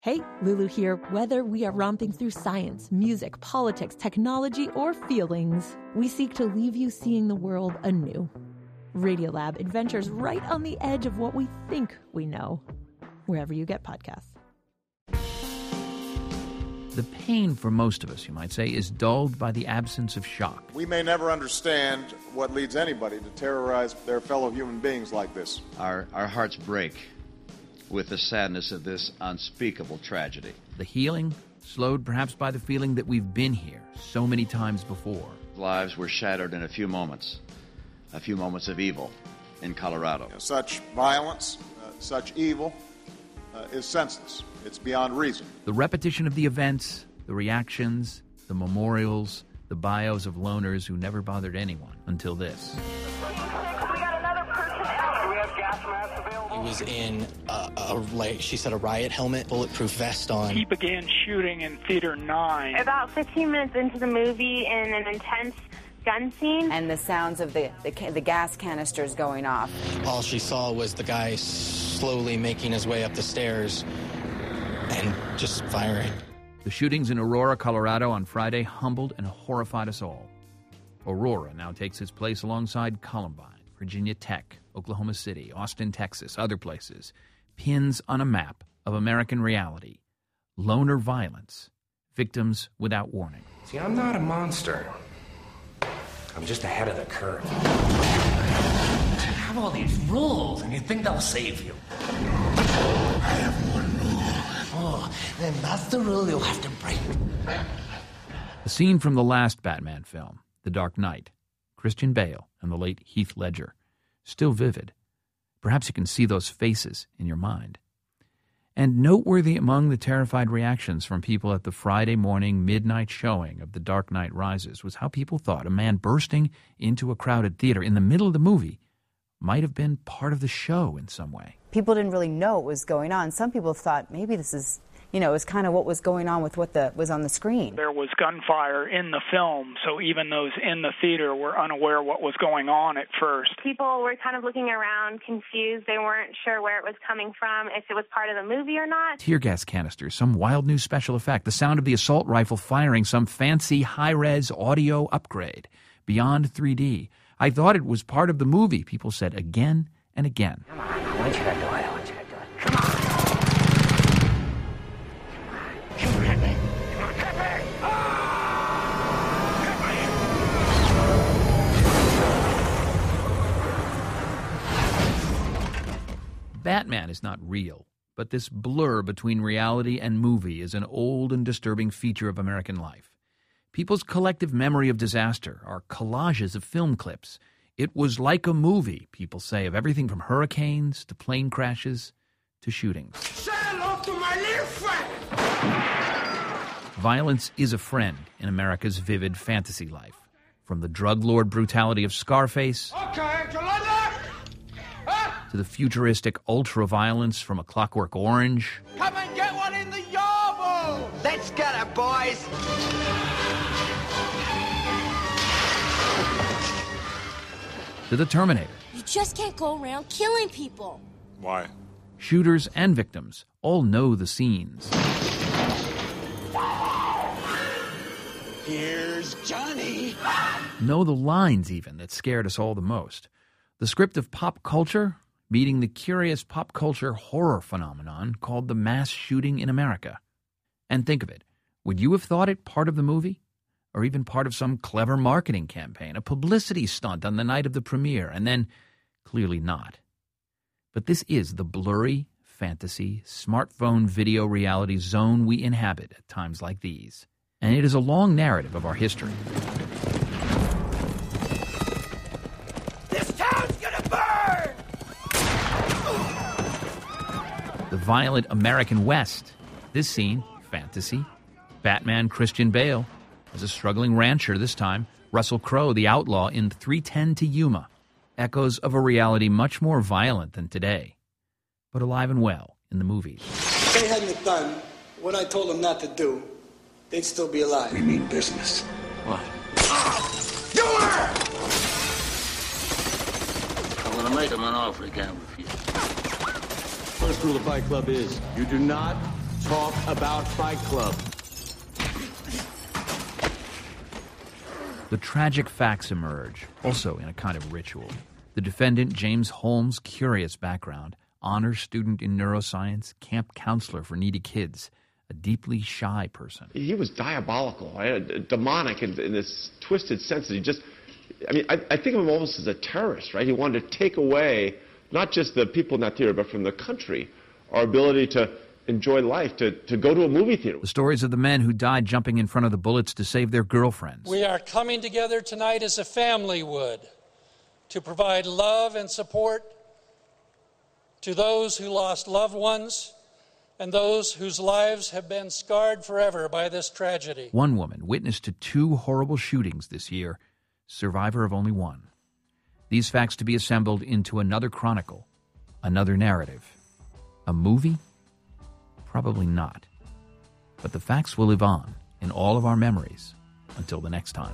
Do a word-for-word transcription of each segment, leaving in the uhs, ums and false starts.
Hey, Lulu here. Whether we are romping through science, music, politics, technology, or feelings, we seek to leave you seeing the world anew. Radiolab adventures right on the edge of what we think we know, wherever you get podcasts. The pain for most of us, you might say, is dulled by the absence of shock. We may never understand what leads anybody to terrorize their fellow human beings like this. Our, our hearts break with the sadness of this unspeakable tragedy. The healing, slowed perhaps by the feeling that we've been here so many times before. Lives were shattered in a few moments, a few moments of evil in Colorado. You know, such violence, uh, such evil uh, is senseless. It's beyond reason. The repetition of the events, the reactions, the memorials, the bios of loners who never bothered anyone until this. He was in a, a, like she said, a riot helmet, bulletproof vest on. He began shooting in Theater nine. About fifteen minutes into the movie, in an intense gun scene. And the sounds of the, the, the gas canisters going off. All she saw was the guy slowly making his way up the stairs and just firing. The shootings in Aurora, Colorado on Friday humbled and horrified us all. Aurora now takes its place alongside Columbine, Virginia Tech, Oklahoma City, Austin, Texas, other places. Pins on a map of American reality. Loner violence. Victims without warning. See, I'm not a monster. I'm just ahead of the curve. You have all these rules, and you think they'll save you. I have one rule. Oh, then that's the rule you'll have to break. A scene from the last Batman film, The Dark Knight. Christian Bale and the late Heath Ledger. Still vivid. Perhaps you can see those faces in your mind. And noteworthy among the terrified reactions from people at the Friday morning midnight showing of The Dark Knight Rises was how people thought a man bursting into a crowded theater in the middle of the movie might have been part of the show in some way. People didn't really know what was going on. Some people thought maybe this is, you know, it was kind of what was going on with what the was on the screen. There was gunfire in the film, so even those in the theater were unaware what was going on at first. People were kind of looking around, confused. They weren't sure where it was coming from, if it was part of the movie or not. Tear gas canisters, some wild new special effect, the sound of the assault rifle firing, some fancy high-res audio upgrade, beyond three D. I thought it was part of the movie, people said again and again. Come on, I want you to do it. I want you to do it. Come on. Come on, hit me. Come on, hit me. Ah! Hit me. Batman is not real, but this blur between reality and movie is an old and disturbing feature of American life. People's collective memory of disaster are collages of film clips. It was like a movie, people say, of everything from hurricanes to plane crashes to shootings. Say hello to my little friend! Violence is a friend in America's vivid fantasy life. From the drug lord brutality of Scarface Okay, you like that? Huh? to the futuristic ultra-violence from A Clockwork Orange. Come and get one in the yarbo! Let's get it, boys! To the Terminator. You just can't go around killing people. Why? Shooters and victims all know the scenes. Here's Johnny! Know the lines, even, that scared us all the most. The script of pop culture meeting the curious pop culture horror phenomenon called the mass shooting in America. And think of it. Would you have thought it part of the movie? Or even part of some clever marketing campaign, a publicity stunt on the night of the premiere, and then clearly not. But this is the blurry, fantasy, smartphone video reality zone we inhabit at times like these. And it is a long narrative of our history. This town's gonna burn! The violent American West. This scene, fantasy. Batman Christian Bale as a struggling rancher this time. Russell Crowe, the outlaw in three ten to Yuma. Echoes of a reality much more violent than today, but alive and well in the movies. If they hadn't done what I told them not to do, they'd still be alive. We mean business. What? Do her! I'm gonna make him an offer he can't refuse. First rule of Fight Club is you do not talk about Fight Club. The tragic facts emerge, also in a kind of ritual. The defendant, James Holmes' curious background, honors student in neuroscience, camp counselor for needy kids, a deeply shy person. He was diabolical, right? Demonic in, in this twisted sense that he just, I mean, I, I think of him almost as a terrorist, right? He wanted to take away not just the people in that theater, but from the country, our ability to enjoy life, to, to go to a movie theater. The stories of the men who died jumping in front of the bullets to save their girlfriends. We are coming together tonight as a family would to provide love and support to those who lost loved ones and those whose lives have been scarred forever by this tragedy. One woman witnessed to two horrible shootings this year, survivor of only one. These facts to be assembled into another chronicle, another narrative. A movie? Probably not. But the facts will live on in all of our memories until the next time.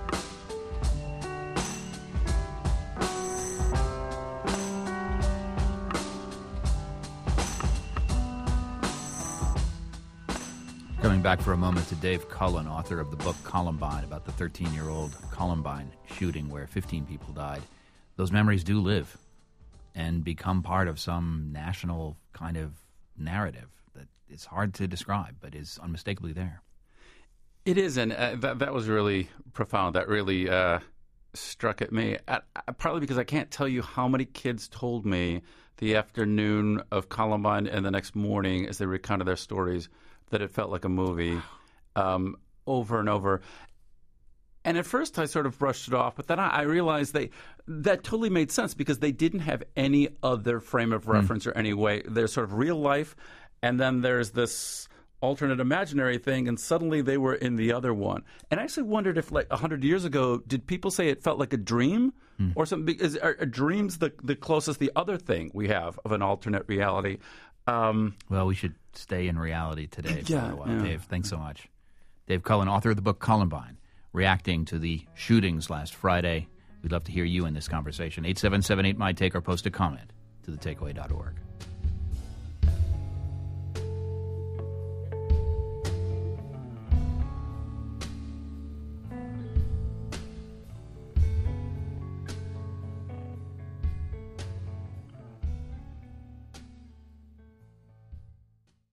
Coming back for a moment to Dave Cullen, author of the book Columbine, about the thirteen-year-old Columbine shooting where fifteen people died. Those memories do live and become part of some national kind of narrative that is hard to describe, but is unmistakably there. It is, and uh, that, that was really profound. That really uh, struck at me, uh, partly because I can't tell you how many kids told me the afternoon of Columbine and the next morning as they recounted their stories that it felt like a movie um, over and over. And at first I sort of brushed it off, but then I, I realized they that totally made sense because they didn't have any other frame of reference mm. or any way. There's sort of real life, and then there's this alternate imaginary thing, and suddenly they were in the other one. And I actually wondered if, like, one hundred years ago, did people say it felt like a dream mm. or something? Is, are, are dreams the, the closest, the other thing we have of an alternate reality? Um, well, we should stay in reality today for yeah, a while. Yeah. Dave, thanks so much. Dave Cullen, author of the book Columbine, reacting to the shootings last Friday. We'd love to hear you in this conversation. eight seven seven eight, M Y T A K E, or post a comment to the takeaway dot org.